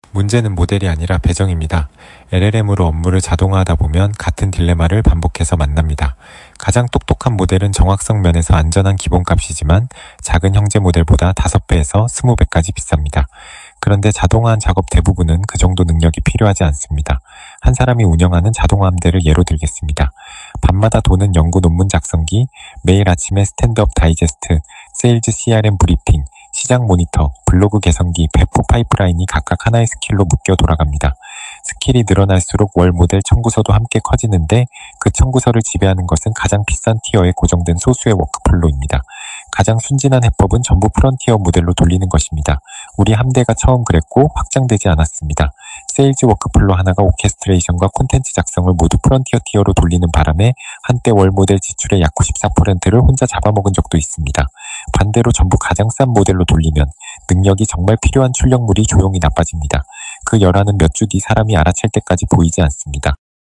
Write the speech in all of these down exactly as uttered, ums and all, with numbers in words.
문제는 모델이 아니라 배정입니다. 엘엘엠으로 업무를 자동화하다 보면 같은 딜레마를 반복해서 만납니다. 가장 똑똑한 모델은 정확성 면에서 안전한 기본값이지만 작은 형제 모델보다 다섯 배에서 이십 배까지 비쌉니다. 그런데 자동화한 작업 대부분은 그 정도 능력이 필요하지 않습니다. 한 사람이 운영하는 자동화 함대를 예로 들겠습니다. 밤마다 도는 연구 논문 작성기, 매일 아침에 스탠드업 다이제스트, 세일즈 씨알엠 브리핑, 시장 모니터, 블로그 개선기, 배포 파이프라인이 각각 하나의 스킬로 묶여 돌아갑니다. 스킬이 늘어날수록 월 모델 청구서도 함께 커지는데 그 청구서를 지배하는 것은 가장 비싼 티어에 고정된 소수의 워크플로우입니다. 가장 순진한 해법은 전부 프론티어 모델로 돌리는 것입니다. 우리 함대가 처음 그랬고 확장되지 않았습니다. 세일즈 워크플로우 하나가 오케스트레이션과 콘텐츠 작성을 모두 프론티어 티어로 돌리는 바람에 한때 월 모델 지출의 약 구십사 퍼센트를 혼자 잡아먹은 적도 있습니다. 반대로 전부 가장 싼 모델로 돌리면 능력이 정말 필요한 출력물이 조용히 나빠집니다. 그 열화는 몇 주 뒤 사람이 알아챌 때까지 보이지 않습니다.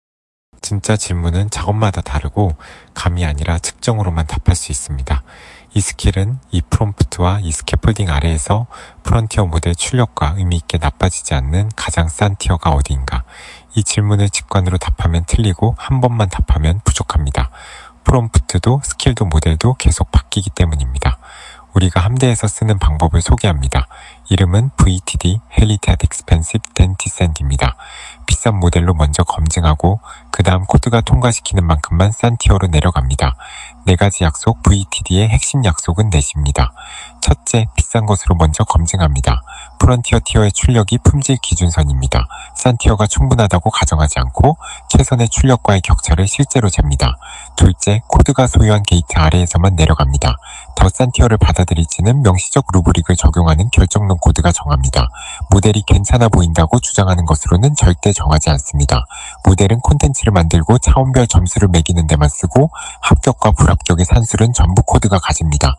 진짜 질문은 작업마다 다르고 감이 아니라 측정으로만 답할 수 있습니다. 이 스킬은 이 프롬프트와 이 스캐폴딩 아래에서 프론티어 모델 출력과 의미있게 나빠지지 않는 가장 싼 티어가 어디인가? 이 질문을 직관으로 답하면 틀리고 한 번만 답하면 부족합니다. 프롬프트도 스킬도 모델도 계속 바뀌기 때문입니다. 우리가 함대에서 쓰는 방법을 소개합니다. 이름은 브이티디, Helited Expensive ten Descent입니다. 비싼 모델로 먼저 검증하고 그 다음 코드가 통과시키는 만큼만 싼 티어로 내려갑니다. 네 가지 약속, 브이티디의 핵심 약속은 넷입니다. 첫째, 비싼 것으로 먼저 검증합니다. 프론티어 티어의 출력이 품질 기준선입니다. 싼 티어가 충분하다고 가정하지 않고 최선의 출력과의 격차를 실제로 잽니다. 둘째, 코드가 소유한 게이트 아래에서만 내려갑니다. 더 싼 티어를 받아들일지는 명시적 루브릭을 적용하는 결정론 코드가 정합니다. 모델이 괜찮아 보인다고 주장하는 것으로는 절대 정하지 않습니다. 모델은 콘텐츠를 만들고 차원별 점수를 매기는 데만 쓰고 합격과 불합격의 산술은 전부 코드가 가집니다.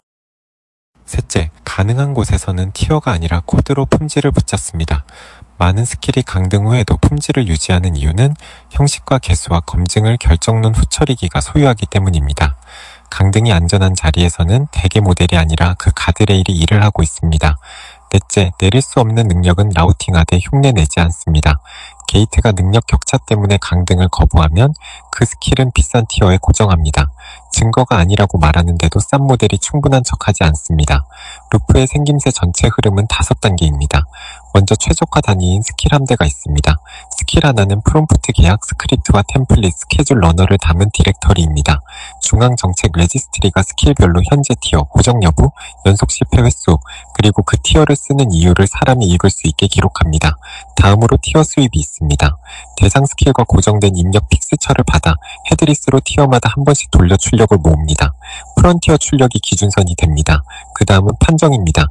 셋째, 가능한 곳에서는 티어가 아니라 코드로 품질을 붙잡습니다. 많은 스킬이 강등 후에도 품질을 유지하는 이유는 형식과 개수와 검증을 결정론 후처리기가 소유하기 때문입니다. 강등이 안전한 자리에서는 대개 모델이 아니라 그 가드레일이 일을 하고 있습니다. 넷째, 내릴 수 없는 능력은 라우팅하되 흉내내지 않습니다. 게이트가 능력 격차 때문에 강등을 거부하면 그 스킬은 비싼 티어에 고정합니다. 증거가 아니라고 말하는데도 싼 모델이 충분한 척하지 않습니다. 루프의 생김새 전체 흐름은 다섯 단계입니다. 먼저 최적화 단위인 스킬 함대가 있습니다. 스킬 하나는 프롬프트 계약, 스크립트와 템플릿, 스케줄 러너를 담은 디렉터리입니다. 중앙 정책 레지스트리가 스킬별로 현재 티어, 고정 여부, 연속 실패 횟수, 그리고 그 티어를 쓰는 이유를 사람이 읽을 수 있게 기록합니다. 다음으로 티어 수입이 있습니다. 대상 스킬과 고정된 입력 픽스처를 받아 헤드리스로 티어마다 한 번씩 돌려 출력을 모읍니다. 프론티어 출력이 기준선이 됩니다. 그 다음은 판정입니다.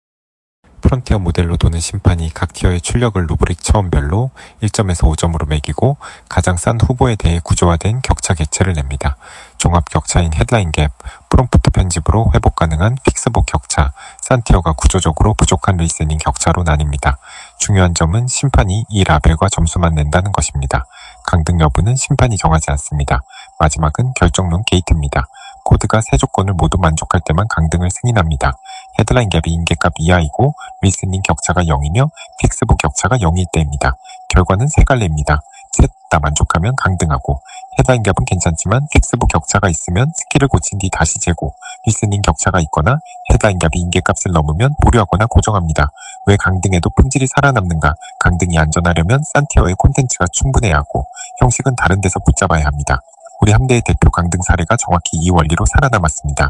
프론티어 모델로 도는 심판이 각 티어의 출력을 루브릭 차원별로 일 점에서 오 점으로 매기고 가장 싼 후보에 대해 구조화된 격차 객체를 냅니다. 종합 격차인 헤드라인 갭, 프롬프트 편집으로 회복 가능한 픽스복 격차, 싼 티어가 구조적으로 부족한 리스닝 격차로 나뉩니다. 중요한 점은 심판이 이 라벨과 점수만 낸다는 것입니다. 강등 여부는 심판이 정하지 않습니다. 마지막은 결정론 게이트입니다. 코드가 세 조건을 모두 만족할 때만 강등을 승인합니다. 헤드라인 갭이 인계값 이하이고 리스닝 격차가 영이며 픽스북 격차가 영일 때입니다. 결과는 세 갈래입니다. 셋 다 만족하면 강등하고, 헤드라인 갭은 괜찮지만 픽스북 격차가 있으면 스킬을 고친 뒤 다시 재고, 리스닝 격차가 있거나 헤드라인 갭이 인계값을 넘으면 보류하거나 고정합니다. 왜 강등에도 품질이 살아남는가? 강등이 안전하려면 싼 티어의 콘텐츠가 충분해야 하고 형식은 다른 데서 붙잡아야 합니다. 우리 함대의 대표 강등 사례가 정확히 이 원리로 살아남았습니다.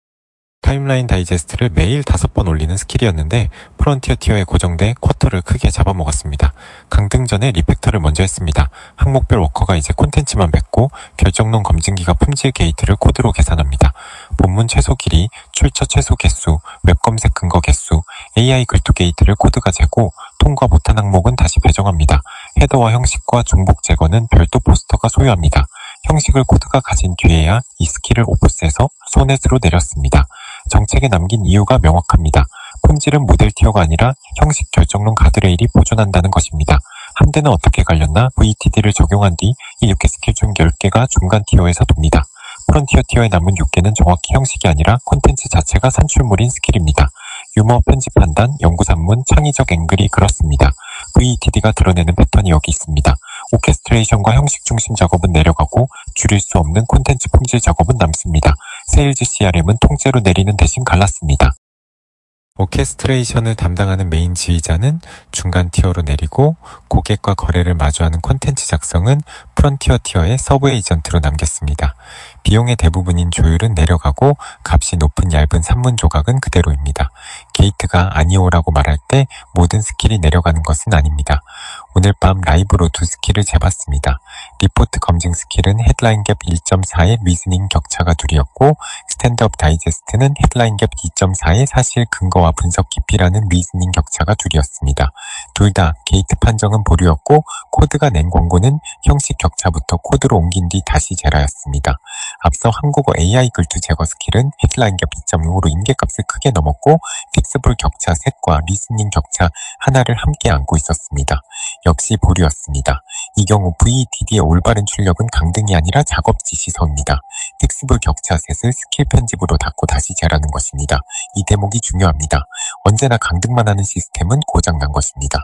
타임라인 다이제스트를 매일 다섯 번 올리는 스킬이었는데 프론티어 티어에 고정돼 쿼터를 크게 잡아먹었습니다. 강등 전에 리팩터를 먼저 했습니다. 항목별 워커가 이제 콘텐츠만 맺고 결정론 검증기가 품질 게이트를 코드로 계산합니다. 본문 최소 길이, 출처 최소 개수, 웹 검색 근거 개수, 에이아이 글투 게이트를 코드가 재고 통과 못한 항목은 다시 배정합니다. 헤더와 형식과 중복 제거는 별도 포스터가 소유합니다. 형식을 코드가 가진 뒤에야 이 스킬을 오프셋에서 소넷으로 내렸습니다. 정책에 남긴 이유가 명확합니다. 품질은 모델 티어가 아니라 형식 결정론 가드레일이 보존한다는 것입니다. 함대는 어떻게 갈렸나? 브이티디를 적용한 뒤 이 육 개 스킬 중 열 개가 중간 티어에서 돕니다. 프론티어 티어에 남은 육 개는 정확히 형식이 아니라 콘텐츠 자체가 산출물인 스킬입니다. 유머, 편집 판단, 연구 산문, 창의적 앵글이 그렇습니다. 브이이티디가 드러내는 패턴이 여기 있습니다. 오케스트레이션과 형식 중심 작업은 내려가고 줄일 수 없는 콘텐츠 품질 작업은 남습니다. 세일즈 씨알엠은 통째로 내리는 대신 갈랐습니다. 오케스트레이션을 담당하는 메인 지휘자는 중간 티어로 내리고 고객과 거래를 마주하는 콘텐츠 작성은 프론티어 티어의 서브 에이전트로 남겼습니다. 비용의 대부분인 조율은 내려가고 값이 높은 얇은 산문 조각은 그대로입니다. 게이트가 아니오라고 말할 때 모든 스킬이 내려가는 것은 아닙니다. 오늘 밤 라이브로 두 스킬을 재봤습니다. 리포트 검증 스킬은 헤드라인 갭 일 점 사의 리즈닝 격차가 둘이었고 스탠드업 다이제스트는 헤드라인 갭 이 점 사의 사실 근거와 분석 깊이라는 리즈닝 격차가 둘이었습니다. 둘 다 게이트 판정은 보류였고 코드가 낸 권고는 형식 격차부터 코드로 옮긴 뒤 다시 제라였습니다. 앞서 한국어 에이아이 글투 제거 스킬은 헤드라인 갭 이 점 영으로 임계값을 크게 넘었고 픽스블 격차 셋과 리스닝 격차 하나를 함께 안고 있었습니다. 역시 보류였습니다. 이 경우 브이이티디의 올바른 출력은 강등이 아니라 작업 지시서입니다. 픽스블 격차 셋을 스킬 편집으로 닫고 다시 재라는 것입니다. 이 대목이 중요합니다. 언제나 강등만 하는 시스템은 고장난 것입니다.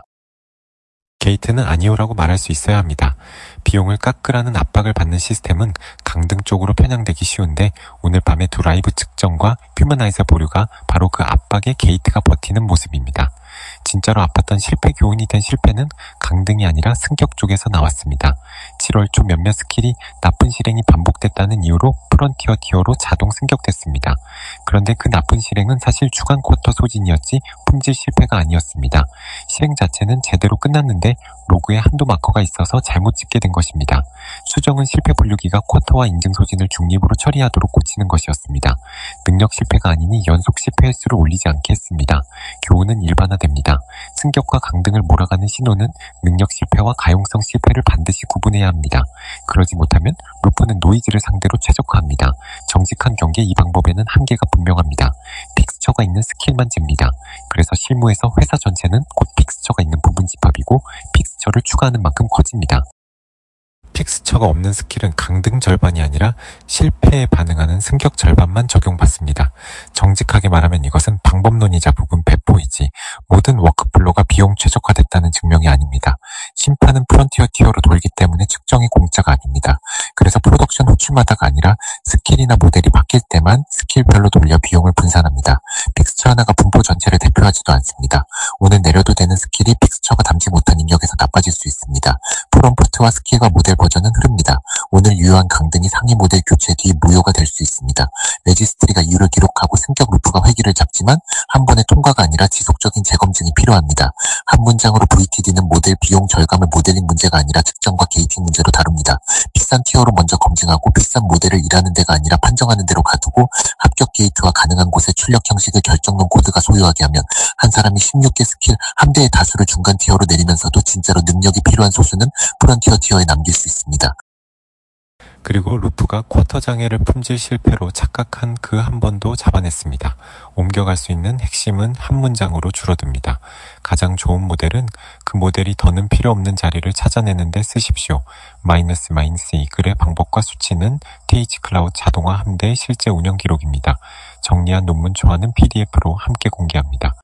게이트는 아니오라고 말할 수 있어야 합니다. 비용을 깎으라는 압박을 받는 시스템은 강등 쪽으로 편향되기 쉬운데 오늘 밤의 두 라이브 측정과 휴머나이저 보류가 바로 그 압박에 게이트가 버티는 모습입니다. 진짜로 아팠던 실패 교훈이 된 실패는 강등이 아니라 승격 쪽에서 나왔습니다. 칠월 초 몇몇 스킬이 나쁜 실행이 반복됐다는 이유로 프론티어 티어로 자동 승격됐습니다. 그런데 그 나쁜 실행은 사실 주간 쿼터 소진이었지 품질 실패가 아니었습니다. 실행 자체는 제대로 끝났는데 로그에 한도 마커가 있어서 잘못 찍게 된 것입니다. 수정은 실패 분류기가 쿼터와 인증 소진을 중립으로 처리하도록 고치는 것이었습니다. 능력 실패가 아니니 연속 실패 횟수를 올리지 않게 했습니다. 교훈은 일반화됩니다. 승격과 강등을 몰아가는 신호는 능력 실패와 가용성 실패를 반드시 구분해야 합니다. 그러지 못하면 루프는 노이즈를 상대로 최적화합니다. 정직한 경기에 이 방법에는 한계가 분명합니다. 픽스처가 있는 스킬만 잽니다. 그래서 실무에서 회사 전체는 곧 픽스처가 있는 부분 집합이고 픽스처를 추가하는 만큼 커집니다. 픽스처가 없는 스킬은 강등 절반이 아니라 실패에 반응하는 승격 절반만 적용받습니다. 정직하게 말하면 이것은 방법론이자 부분 배포이지 모든 워크플로가 비용 최적화됐다는 증명이 아닙니다. 심판은 프론티어 티어로 돌기 때문에 측정이 공짜가 아닙니다. 그래서 프로덕션 호출마다가 아니라 스킬이나 모델이 바뀔 때만 스킬별로 돌려 비용을 분산합니다. 픽스처 하나가 분포 전체를 대표하지도 않습니다. 오늘 내려도 되는 스킬이 픽스처가 담지 못한 입력에서 나빠질 수 있습니다. 프롬프트와 스킬과 모델 버전은 흐릅니다. 오늘 유효한 강등이 상위 모델 교체 뒤 무효가 될 수 있습니다. 레지스트리가 이유를 기록하고 승격 루프가 회기를 잡지만 한 번의 통과가 아니라 지속적인 재검증이 필요합니다. 한 문장으로 브이티디는 모델 비용 절감을 모델링 문제가 아니라 측정과 게이팅 문제로 다룹니다. 비싼 티어로 먼저 검증하고 비싼 모델을 일하는 데가 아니라 판정하는 데로 가두고 합격 게이트와 가능한 곳의 출력 형식을 결정론 코드가 소유하게 하면 한 사람이 십육 개 스킬 한 대의 다수를 중간 티어로 내리면서도 진짜로 능력이 필요한 소수는 프론티어 티어에 남길 수 있습니다. 그리고 루프가 쿼터 장애를 품질 실패로 착각한 그 한 번도 잡아냈습니다. 옮겨갈 수 있는 핵심은 한 문장으로 줄어듭니다. 가장 좋은 모델은 그 모델이 더는 필요 없는 자리를 찾아내는 데 쓰십시오. 마이너스 마이너스 이 글의 방법과 수치는 티에이치 클라우드 자동화 함대의 실제 운영 기록입니다. 정리한 논문 초안은 피디에프로 함께 공개합니다.